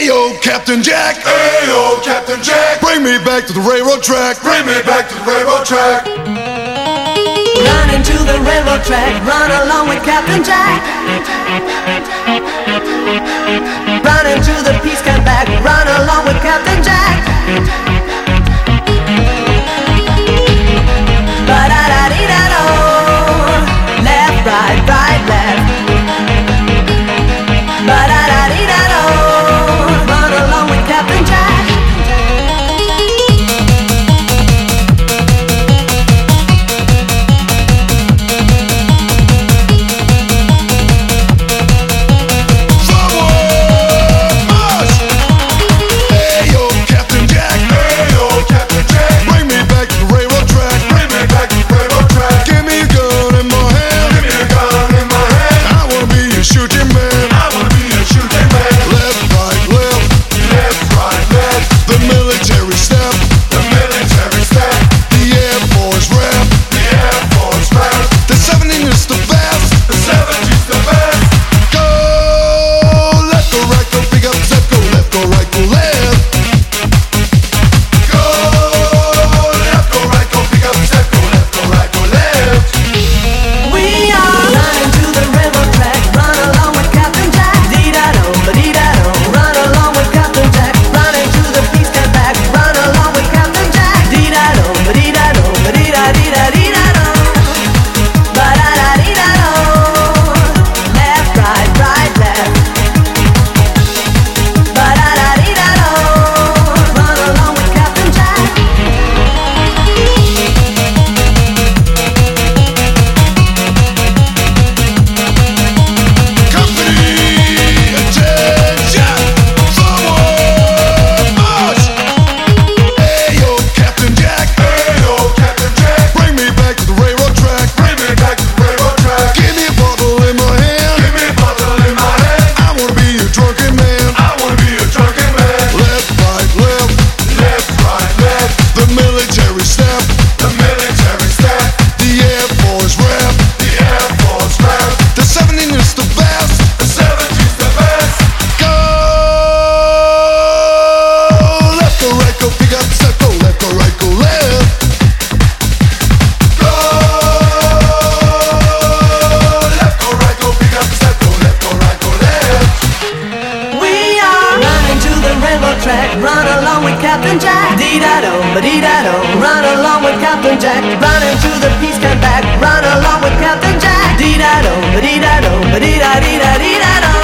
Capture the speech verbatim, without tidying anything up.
Ayo, Captain Jack. Ayo, Captain Jack. Bring me back to the railroad track. Bring me back to the railroad track. Run into the railroad track. Run along with Captain Jack. Run into the peace camp back. Run along with Captain Jack. Ba-da-da-dee-da-do. Left, right, right, left. Ba-da-da-dee-da-do. Run along with Captain Jack. Run along with Captain Jack. Dee-da-do, ba-dee-da-do. Run along with Captain Jack. Run into the peace camp back. Run along with Captain Jack. Dee-da-do, ba-dee-da-do, ba-dee-da-dee-da-dee-da-do.